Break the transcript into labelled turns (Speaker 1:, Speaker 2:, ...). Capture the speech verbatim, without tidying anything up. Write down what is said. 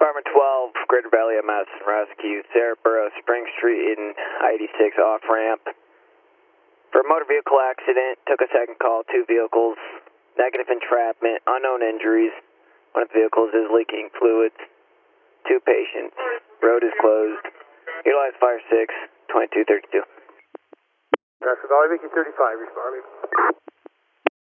Speaker 1: Department twelve, Greater Valley of Madison Rescue, Sarahboro, Spring Street in I eighty-six off-ramp. For a motor vehicle accident, took a second call, two vehicles, negative entrapment, unknown injuries. One of the vehicles is leaking fluids. Two patients. Road is closed. Utilize Fire six, twenty-two thirty-two.
Speaker 2: National Valley, Vicky thirty-five, responding.